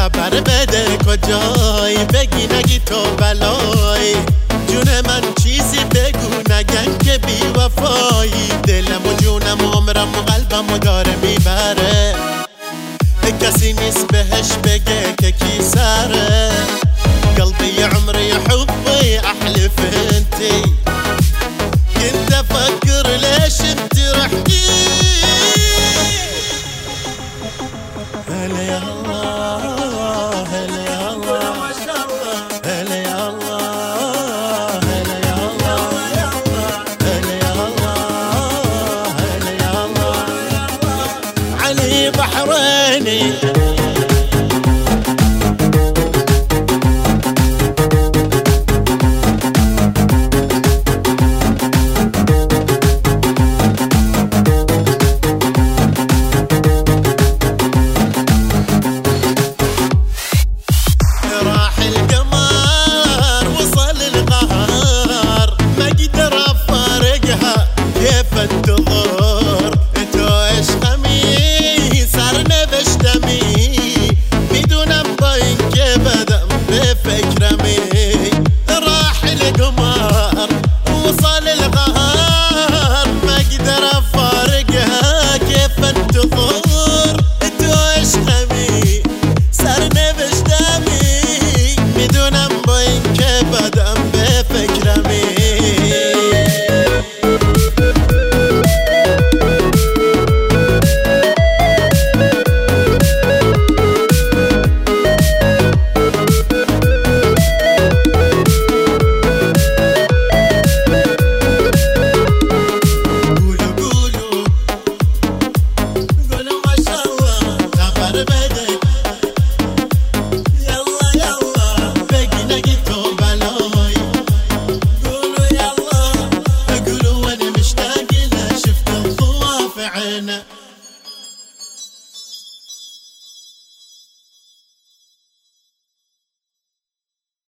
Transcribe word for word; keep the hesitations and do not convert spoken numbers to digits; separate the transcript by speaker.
Speaker 1: خبر بده کجای، بگی نگی تو بلایی. جون من چیزی بگو نگن که بی وفایی. دلم و جونم و عمرم و قلبم و داره میبره، کسی نیست بهش بگه که کی سره. قلبي عمري حبي احلف انتي، كنت افكر ليش انت رحتي. هلا يا الله